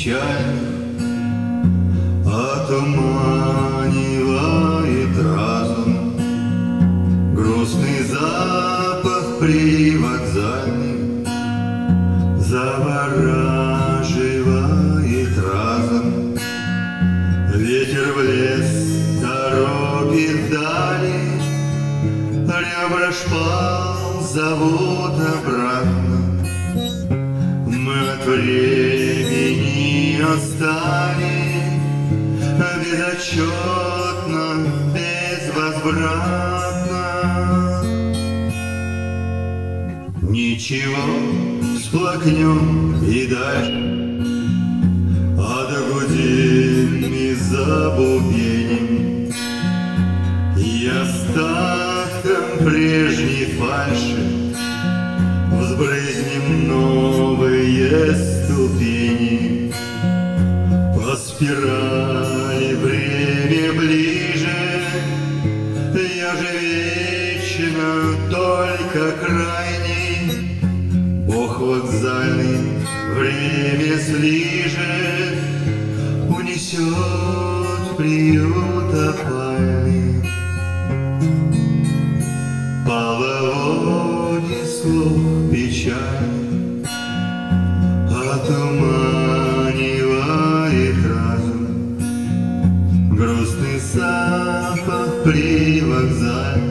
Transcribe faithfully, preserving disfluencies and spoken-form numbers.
печаль отуманивает разум. Грустный запах привокзальный завораживает разум. Ветер в лес, дороги вдали, ребра шпал зовут обратно. Мы от времени отстали, безотчетно, безвозвратно. Ничего, всплакнем и дальше, отгудим и забубеним. И остатком прежней фальши взбрызнем новые ступени. По спирали время ближе, я же вечно только крайний. Бог вокзальный время слижет, унесет в приют опальный. Половодье слов печаль отуманивает разум. Грустный запах привокзальный